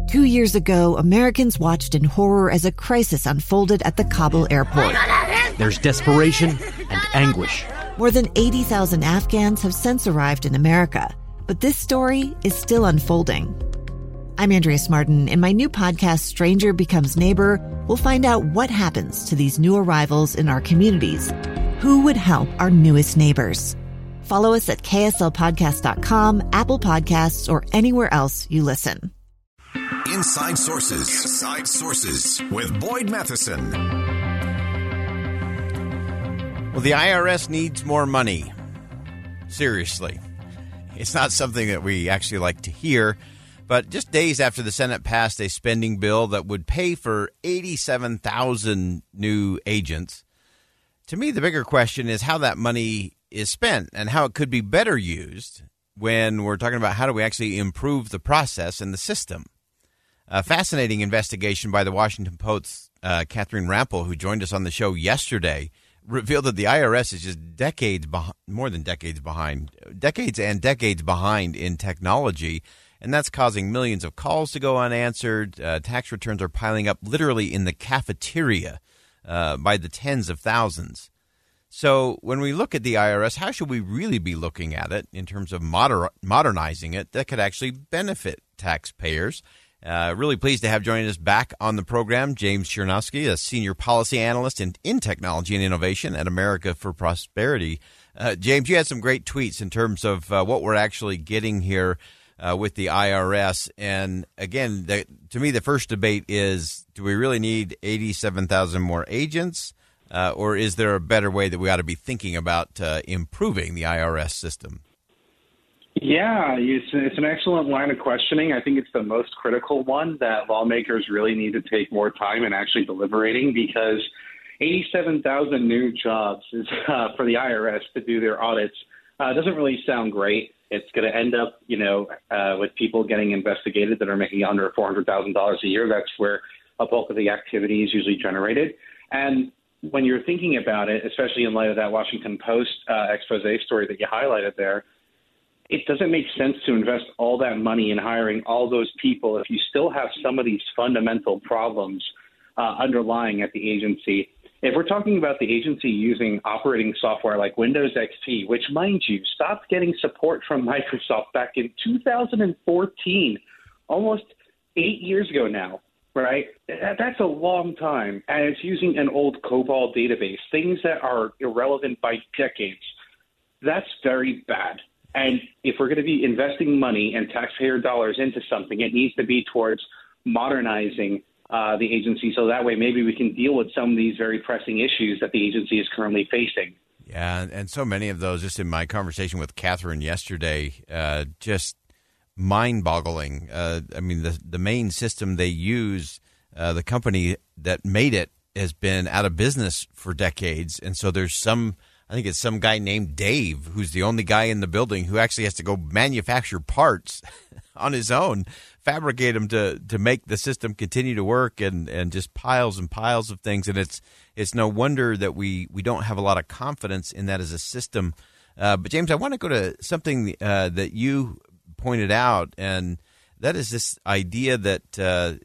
2 years ago, Americans watched in horror as a crisis unfolded at the Kabul airport. There's desperation and anguish. More than 80,000 Afghans have since arrived in America, but this story is still unfolding. I'm Andrea Martin. In my new podcast, Stranger Becomes Neighbor, we'll find out what happens to these new arrivals in our communities. Who would help our newest neighbors? Follow us at kslpodcast.com, Apple Podcasts, or anywhere else you listen. Inside Sources with Boyd Matheson. Well, the IRS needs more money. Seriously. It's not something that we actually like to hear, but just days after the Senate passed a spending bill that would pay for 87,000 new agents, to me the bigger question is how that money is spent and how it could be better used when we're talking about how do we actually improve the process and the system. A fascinating investigation by the Washington Post's Catherine Rampell, who joined us on the show yesterday, revealed that the IRS is just decades and decades behind in technology, and that's causing millions of calls to go unanswered. Tax returns are piling up literally in the cafeteria by the tens of thousands. So when we look at the IRS, how should we really be looking at it in terms of modernizing it that could actually benefit taxpayers? Really pleased to have joining us back on the program James Chernowski, a senior policy analyst in technology and innovation at America for Prosperity. James, you had some great tweets in terms of what we're actually getting here with the IRS. And again, to me, the first debate is, do we really need 87,000 more agents? Or is there a better way that we ought to be thinking about improving the IRS system? Yeah, it's an excellent line of questioning. I think it's the most critical one that lawmakers really need to take more time in actually deliberating, because 87,000 new jobs is for the IRS to do their audits doesn't really sound great. It's going to end up, with people getting investigated that are making under $400,000 a year. That's where a bulk of the activity is usually generated. And when you're thinking about it, especially in light of that Washington Post expose story that you highlighted there, it doesn't make sense to invest all that money in hiring all those people if you still have some of these fundamental problems underlying at the agency. If we're talking about the agency using operating software like Windows XP, which, mind you, stopped getting support from Microsoft back in 2014, almost 8 years ago now, right? That's a long time. And it's using an old COBOL database, things that are irrelevant by decades. That's very bad. And if we're going to be investing money and taxpayer dollars into something, it needs to be towards modernizing the agency, so that way maybe we can deal with some of these very pressing issues that the agency is currently facing. Yeah, and so many of those, just in my conversation with Catherine yesterday, just mind-boggling. I mean, the main system they use, the company that made it has been out of business for decades, and so there's I think it's some guy named Dave, who's the only guy in the building who actually has to go manufacture parts on his own, fabricate them to make the system continue to work, and just piles and piles of things. And it's no wonder that we don't have a lot of confidence in that as a system. But James, I want to go to something that you pointed out, and that is this idea that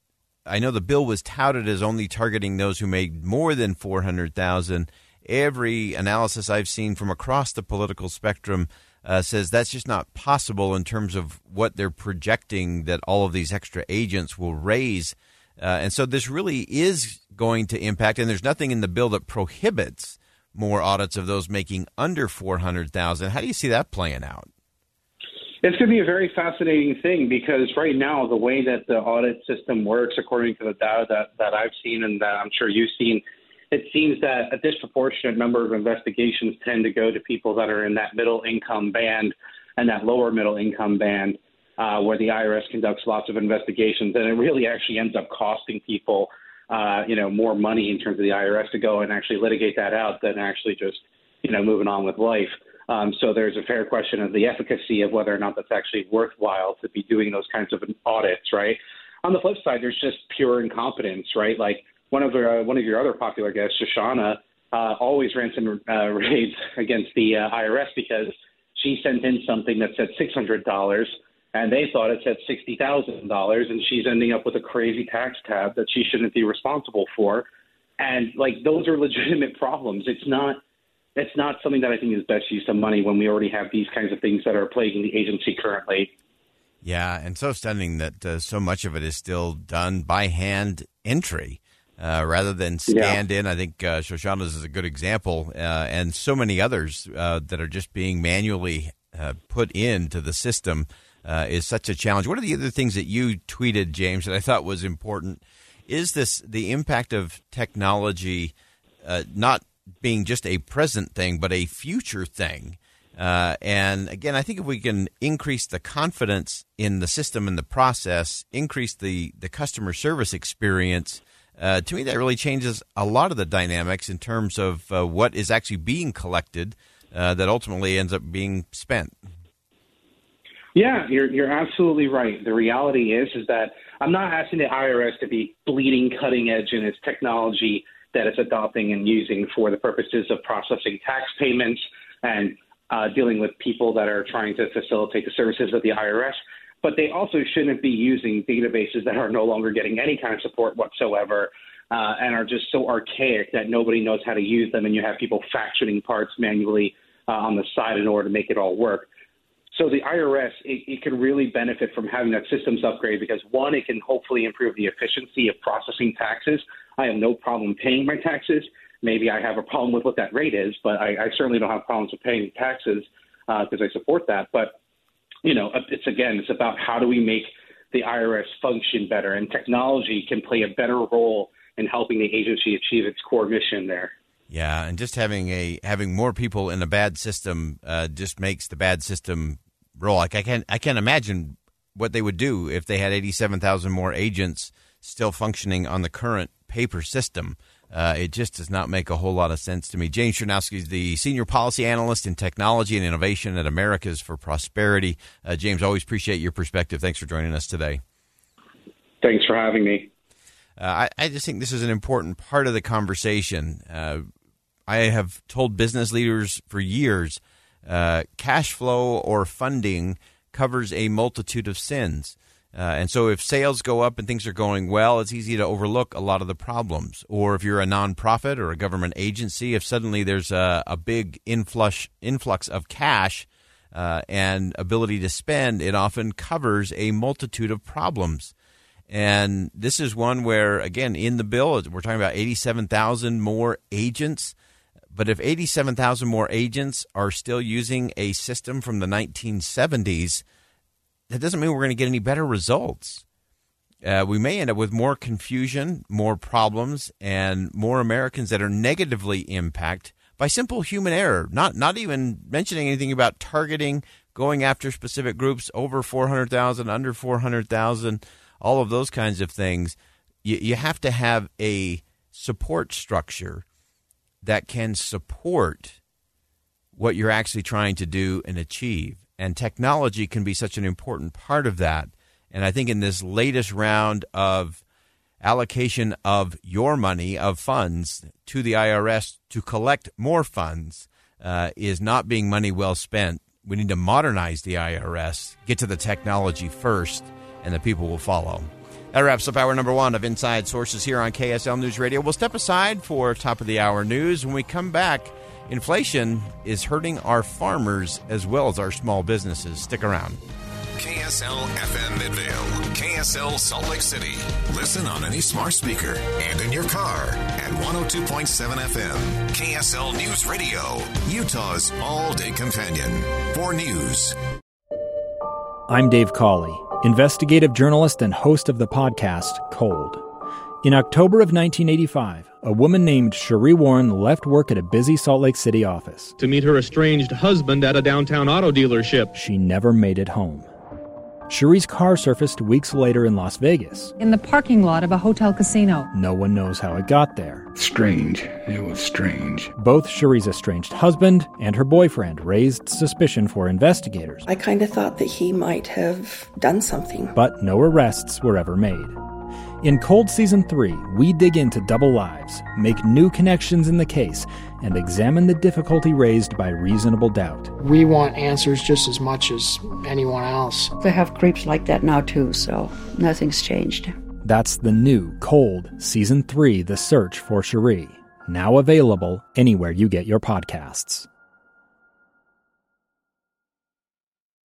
I know the bill was touted as only targeting those who made more than $400,000. Every analysis I've seen from across the political spectrum says that's just not possible in terms of what they're projecting that all of these extra agents will raise. And so this really is going to impact, and there's nothing in the bill that prohibits more audits of those making under $400,000. How do you see that playing out? It's going to be a very fascinating thing, because right now the way that the audit system works, according to the data that I've seen and that I'm sure you've seen, it seems that a disproportionate number of investigations tend to go to people that are in that middle income band and that lower middle income band, where the IRS conducts lots of investigations. And it really actually ends up costing people, more money in terms of the IRS to go and actually litigate that out than actually just, moving on with life. So there's a fair question of the efficacy of whether or not that's actually worthwhile to be doing those kinds of audits, right? On the flip side, there's just pure incompetence, right? Like, one of your other popular guests, Shoshana, always ransom raids against the IRS because she sent in something that said $600, and they thought it said $60,000, and she's ending up with a crazy tax tab that she shouldn't be responsible for. And like, those are legitimate problems. It's not something that I think is best use of money when we already have these kinds of things that are plaguing the agency currently. Yeah, and so stunning that so much of it is still done by hand entry rather than scanned in. I think Shoshana's is a good example, and so many others that are just being manually put into the system is such a challenge. One of the other things that you tweeted, James, that I thought was important is the impact of technology not being just a present thing, but a future thing. And again, I think if we can increase the confidence in the system and the process, increase the customer service experience, to me that really changes a lot of the dynamics in terms of what is actually being collected that ultimately ends up being spent. Yeah, you're absolutely right. The reality is that I'm not asking the IRS to be bleeding cutting edge in its technology that it's adopting and using for the purposes of processing tax payments and dealing with people that are trying to facilitate the services of the IRS. But they also shouldn't be using databases that are no longer getting any kind of support whatsoever and are just so archaic that nobody knows how to use them, and you have people factioning parts manually on the side in order to make it all work. So the IRS, it can really benefit from having that systems upgrade because, one, it can hopefully improve the efficiency of processing taxes. I have no problem paying my taxes. Maybe I have a problem with what that rate is, but I certainly don't have problems with paying taxes because I support that. But, it's about how do we make the IRS function better, and technology can play a better role in helping the agency achieve its core mission there. Yeah, and just having more people in a bad system just makes the bad system roll. Like I can't imagine what they would do if they had 87,000 more agents still functioning on the current paper system. It just does not make a whole lot of sense to me. James Chernowski is the Senior Policy Analyst in Technology and Innovation at Americas for Prosperity. James, always appreciate your perspective. Thanks for joining us today. Thanks for having me. I just think this is an important part of the conversation. I have told business leaders for years, cash flow or funding covers a multitude of sins. And so if sales go up and things are going well, it's easy to overlook a lot of the problems. Or if you're a nonprofit or a government agency, if suddenly there's a big influx of cash and ability to spend, it often covers a multitude of problems. And this is one where, again, in the bill, we're talking about 87,000 more agents. But if 87,000 more agents are still using a system from the 1970s, that doesn't mean we're going to get any better results. We may end up with more confusion, more problems, and more Americans that are negatively impacted by simple human error, not even mentioning anything about targeting, going after specific groups, over 400,000, under 400,000, all of those kinds of things. You have to have a support structure that can support what you're actually trying to do and achieve. And technology can be such an important part of that. And I think in this latest round of allocation of your money, of funds to the IRS to collect more funds is not being money well spent. We need to modernize the IRS, get to the technology first, and the people will follow. That wraps up hour number one of Inside Sources here on KSL News Radio. We'll step aside for top of the hour news. When we come back, inflation is hurting our farmers as well as our small businesses. Stick around. KSL FM Midvale, KSL Salt Lake City. Listen on any smart speaker and in your car at 102.7 FM. KSL News Radio, Utah's all-day companion for news. I'm Dave Cawley, investigative journalist and host of the podcast Cold. In October of 1985, a woman named Cherie Warren left work at a busy Salt Lake City office to meet her estranged husband at a downtown auto dealership. She never made it home. Cherie's car surfaced weeks later in Las Vegas. In the parking lot of a hotel casino. No one knows how it got there. Strange. It was strange. Both Cherie's estranged husband and her boyfriend raised suspicion for investigators. I kind of thought that he might have done something. But no arrests were ever made. In Cold Season 3, we dig into double lives, make new connections in the case, and examine the difficulty raised by reasonable doubt. We want answers just as much as anyone else. They have creeps like that now too, so nothing's changed. That's the new Cold Season 3, The Search for Cherie. Now available anywhere you get your podcasts.